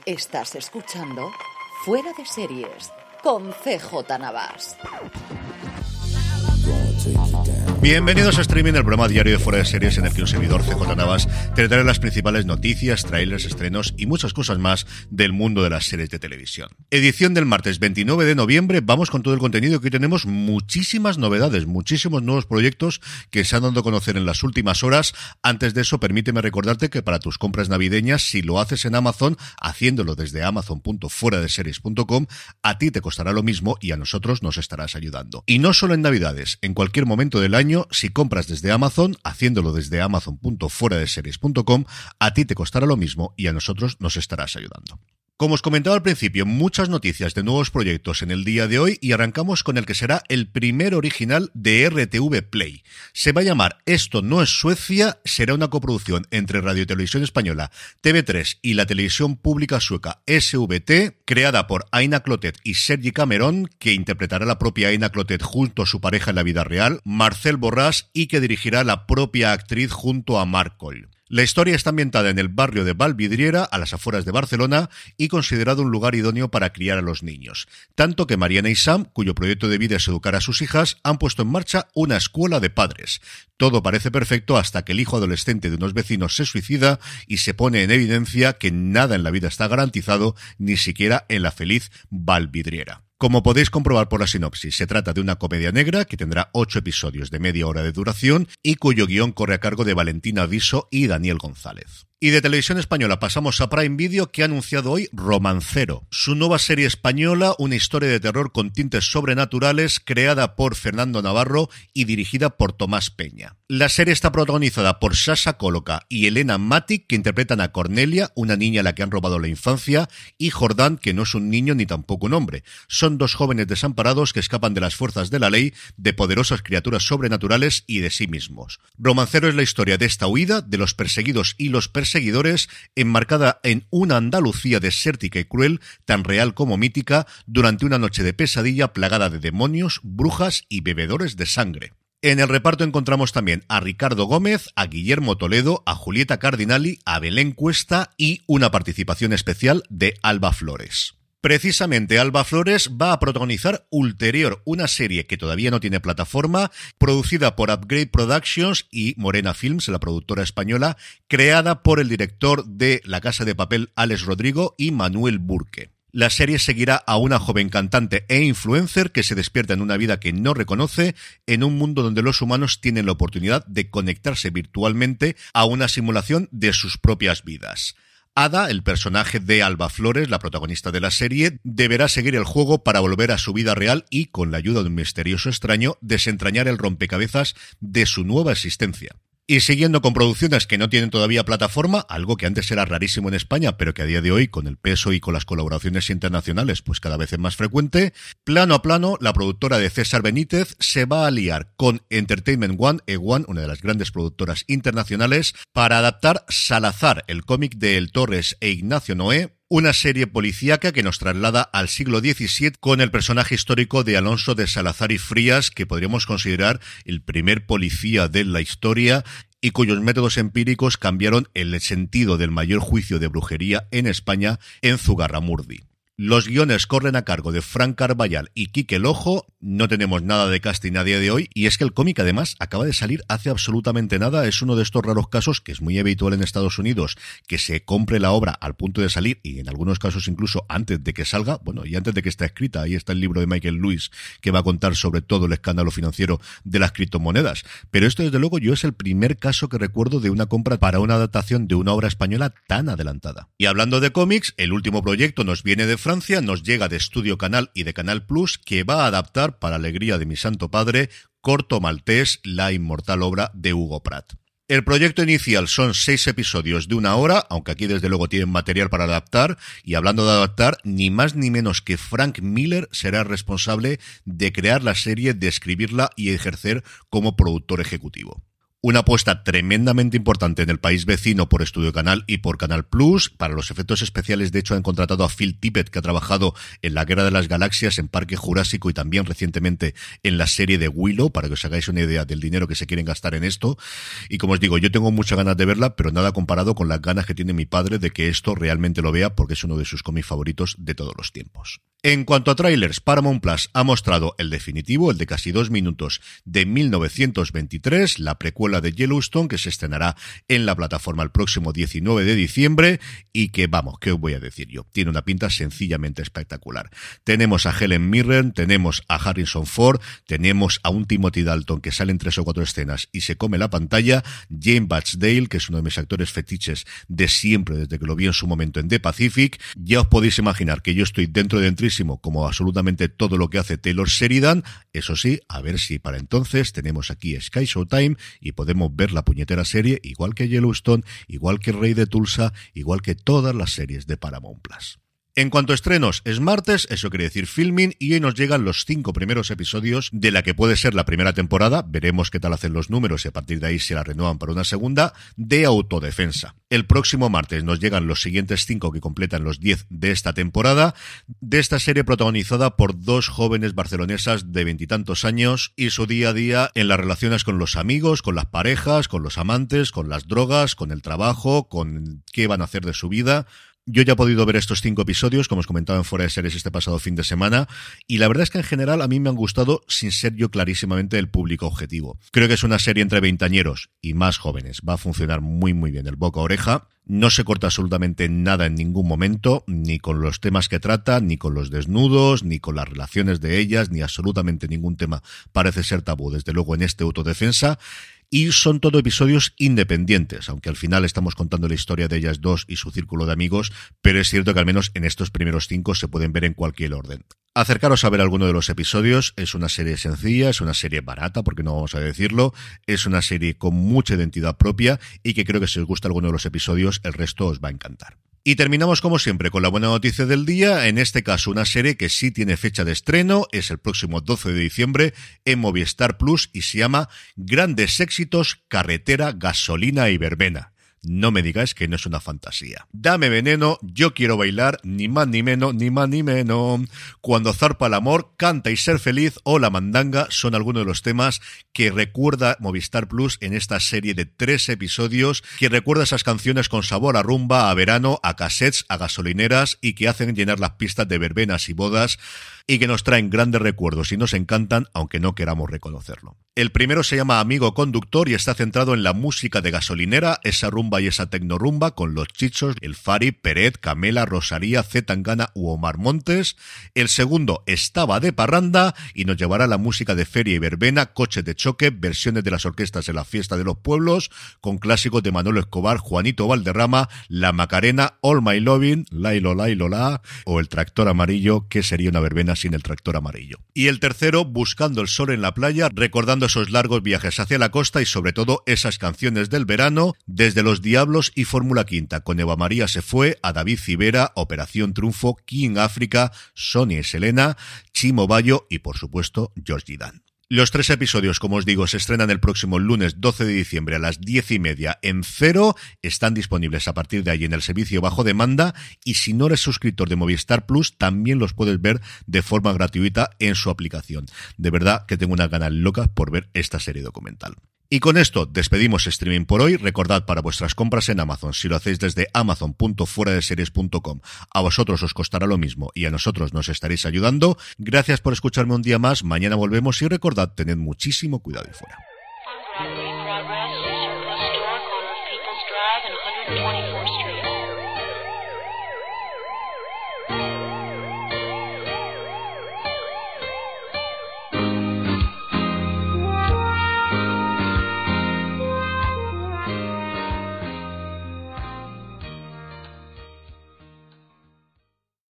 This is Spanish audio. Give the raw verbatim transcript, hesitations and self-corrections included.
Estás escuchando Fuera de Series con C J Navas. Bienvenidos a Streaming, el programa diario de Fuera de Series en el que un servidor, C J Navas, te trae las principales noticias, trailers, estrenos y muchas cosas más del mundo de las series de televisión. Edición del martes veintinueve de noviembre, vamos con todo el contenido que hoy tenemos muchísimas novedades, muchísimos nuevos proyectos que se han dado a conocer en las últimas horas. Antes de eso, permíteme recordarte que para tus compras navideñas, si lo haces en Amazon, haciéndolo desde amazon punto fuera de series punto com, a ti te costará lo mismo y a nosotros nos estarás ayudando. Y no solo en Navidades, en cualquier momento del año, si compras desde Amazon, haciéndolo desde amazon punto fuera de series punto com, a ti te costará lo mismo y a nosotros nos estarás ayudando. Como os comentaba al principio, muchas noticias de nuevos proyectos en el día de hoy y arrancamos con el que será el primer original de R T V Play. Se va a llamar Esto no es Suecia, será una coproducción entre Radio y Televisión Española, T V tres y la televisión pública sueca S V T, creada por Aina Clotet y Sergi Cameron, que interpretará la propia Aina Clotet junto a su pareja en la vida real, Marcel Borràs, y que dirigirá la propia actriz junto a Marc Coll. La historia está ambientada en el barrio de Vallvidriera, a las afueras de Barcelona, y considerado un lugar idóneo para criar a los niños. Tanto que Mariana y Sam, cuyo proyecto de vida es educar a sus hijas, han puesto en marcha una escuela de padres. Todo parece perfecto hasta que el hijo adolescente de unos vecinos se suicida y se pone en evidencia que nada en la vida está garantizado, ni siquiera en la feliz Vallvidriera. Como podéis comprobar por la sinopsis, se trata de una comedia negra que tendrá ocho episodios de media hora de duración y cuyo guión corre a cargo de Valentina Viso y Daniel González. Y de Televisión Española pasamos a Prime Video, que ha anunciado hoy Romancero, su nueva serie española, una historia de terror con tintes sobrenaturales, creada por Fernando Navarro y dirigida por Tomás Peña. La serie está protagonizada por Sasha Coloca y Elena Matic, que interpretan a Cornelia, una niña a la que han robado la infancia, y Jordán, que no es un niño ni tampoco un hombre. Son dos jóvenes desamparados que escapan de las fuerzas de la ley, de poderosas criaturas sobrenaturales y de sí mismos. Romancero es la historia de esta huida, de los perseguidos y los perseguidores, seguidores, enmarcada en una Andalucía desértica y cruel, tan real como mítica, durante una noche de pesadilla plagada de demonios, brujas y bebedores de sangre. En el reparto encontramos también a Ricardo Gómez, a Guillermo Toledo, a Julieta Cardinali, a Belén Cuesta y una participación especial de Alba Flores. Precisamente Alba Flores va a protagonizar Ulterior, una serie que todavía no tiene plataforma, producida por Upgrade Productions y Morena Films, la productora española, creada por el director de La Casa de Papel, Alex Rodrigo, y Manuel Burque. La serie seguirá a una joven cantante e influencer que se despierta en una vida que no reconoce, en un mundo donde los humanos tienen la oportunidad de conectarse virtualmente a una simulación de sus propias vidas. Ada, el personaje de Alba Flores, la protagonista de la serie, deberá seguir el juego para volver a su vida real y, con la ayuda de un misterioso extraño, desentrañar el rompecabezas de su nueva existencia. Y siguiendo con producciones que no tienen todavía plataforma, algo que antes era rarísimo en España, pero que a día de hoy, con el peso y con las colaboraciones internacionales, pues cada vez es más frecuente, plano a plano, la productora de César Benítez se va a aliar con Entertainment One, E ONE, una de las grandes productoras internacionales, para adaptar Salazar, el cómic de El Torres e Ignacio Noé, una serie policíaca que nos traslada al siglo diecisiete con el personaje histórico de Alonso de Salazar y Frías, que podríamos considerar el primer policía de la historia y cuyos métodos empíricos cambiaron el sentido del mayor juicio de brujería en España en Zugarramurdi. Los guiones corren a cargo de Frank Carballal y Quique Lojo. No tenemos nada de casting a día de hoy, y es que el cómic además acaba de salir hace absolutamente nada. Es uno de estos raros casos que es muy habitual en Estados Unidos, que se compre la obra al punto de salir, y en algunos casos incluso antes de que salga, bueno, y antes de que esté escrita. Ahí está el libro de Michael Lewis, que va a contar sobre todo el escándalo financiero de las criptomonedas. Pero esto, desde luego, yo es el primer caso que recuerdo de una compra para una adaptación de una obra española tan adelantada. Y hablando de cómics, el último proyecto nos viene de Francia, nos llega de Estudio Canal y de Canal Plus, que va a adaptar, para alegría de mi santo padre, Corto Maltés, la inmortal obra de Hugo Pratt. El proyecto inicial son seis episodios de una hora, aunque aquí desde luego tienen material para adaptar, y hablando de adaptar, ni más ni menos que Frank Miller será responsable de crear la serie, de escribirla y ejercer como productor ejecutivo. Una apuesta tremendamente importante en el país vecino por Estudio Canal y por Canal Plus. Para los efectos especiales, de hecho, han contratado a Phil Tippett, que ha trabajado en La Guerra de las Galaxias, en Parque Jurásico y también recientemente en la serie de Willow, para que os hagáis una idea del dinero que se quieren gastar en esto. Y como os digo, yo tengo muchas ganas de verla, pero nada comparado con las ganas que tiene mi padre de que esto realmente lo vea, porque es uno de sus cómics favoritos de todos los tiempos. En cuanto a trailers, Paramount Plus ha mostrado el definitivo, el de casi dos minutos, de mil novecientos veintitrés, la precuela de Yellowstone, que se estrenará en la plataforma el próximo diecinueve de diciembre, y que, vamos, ¿qué os voy a decir yo? Tiene una pinta sencillamente espectacular. Tenemos a Helen Mirren, tenemos a Harrison Ford, tenemos a un Timothy Dalton que sale en tres o cuatro escenas y se come la pantalla, Jane Batchdale, que es uno de mis actores fetiches de siempre, desde que lo vi en su momento en The Pacific. Ya os podéis imaginar que yo estoy dentro de entrísimo como absolutamente todo lo que hace Taylor Sheridan. Eso sí, a ver si para entonces tenemos aquí Sky Showtime y podemos ver la puñetera serie, igual que Yellowstone, igual que Rey de Tulsa, igual que todas las series de Paramount Plus. En cuanto a estrenos, es martes, eso quiere decir filming, y hoy nos llegan los cinco primeros episodios de la que puede ser la primera temporada, veremos qué tal hacen los números y a partir de ahí se la renuevan para una segunda, de Autodefensa. El próximo martes nos llegan los siguientes cinco que completan los diez de esta temporada, de esta serie protagonizada por dos jóvenes barcelonesas de veintitantos años y su día a día en las relaciones con los amigos, con las parejas, con los amantes, con las drogas, con el trabajo, con qué van a hacer de su vida. Yo ya he podido ver estos cinco episodios, como os comentaba en Fuera de Series este pasado fin de semana, y la verdad es que en general a mí me han gustado sin ser yo clarísimamente el público objetivo. Creo que es una serie entre veinteañeros y más jóvenes. Va a funcionar muy muy bien el boca a oreja. No se corta absolutamente nada en ningún momento, ni con los temas que trata, ni con los desnudos, ni con las relaciones de ellas, ni absolutamente ningún tema parece ser tabú, desde luego en este Autodefensa. Y son todo episodios independientes, aunque al final estamos contando la historia de ellas dos y su círculo de amigos, pero es cierto que al menos en estos primeros cinco se pueden ver en cualquier orden. Acercaros a ver alguno de los episodios. Es una serie sencilla, es una serie barata, porque no vamos a decirlo, es una serie con mucha identidad propia y que creo que si os gusta alguno de los episodios, el resto os va a encantar. Y terminamos como siempre con la buena noticia del día, en este caso una serie que sí tiene fecha de estreno, es el próximo doce de diciembre en Movistar Plus y se llama Grandes Éxitos, Carretera, Gasolina y Verbena. No me digáis que no es una fantasía. Dame veneno, yo quiero bailar, ni más ni menos, ni más ni menos. Cuando zarpa el amor, canta y ser feliz o la mandanga son algunos de los temas que recuerda Movistar Plus en esta serie de tres episodios, que recuerda esas canciones con sabor a rumba, a verano, a cassettes, a gasolineras y que hacen llenar las pistas de verbenas y bodas y que nos traen grandes recuerdos y nos encantan, aunque no queramos reconocerlo. El primero se llama Amigo Conductor y está centrado en la música de gasolinera, esa rumba y esa tecnorumba con los Chichos, el Fari, Peret, Camela, Rosalía, C. Tangana u Omar Montes. El segundo Estaba de parranda y nos llevará a la música de feria y verbena, coches de choque, versiones de las orquestas en la fiesta de los pueblos, con clásicos de Manolo Escobar, Juanito Valderrama, La Macarena, All My Lovin', Lailo Lailo La, o El Tractor Amarillo, que sería una verbena sin el tractor amarillo. Y el tercero, Buscando el sol en la playa, recordando esos largos viajes hacia la costa y sobre todo esas canciones del verano, desde Los Diablos y Fórmula Quinta, con Eva María se fue, a David Civera, Operación Triunfo, King África, Sonia y Selena, Chimo Bayo y por supuesto Georgie Dan. Los tres episodios, como os digo, se estrenan el próximo lunes doce de diciembre a las diez y media en Cero. Están disponibles a partir de ahí en el servicio bajo demanda y si no eres suscriptor de Movistar Plus, también los puedes ver de forma gratuita en su aplicación. De verdad que tengo unas ganas locas por ver esta serie documental. Y con esto despedimos streaming por hoy. Recordad para vuestras compras en Amazon, si lo hacéis desde amazon punto fuera de series punto com, a vosotros os costará lo mismo y a nosotros nos estaréis ayudando. Gracias por escucharme un día más. Mañana volvemos y recordad, tened muchísimo cuidado y fuera.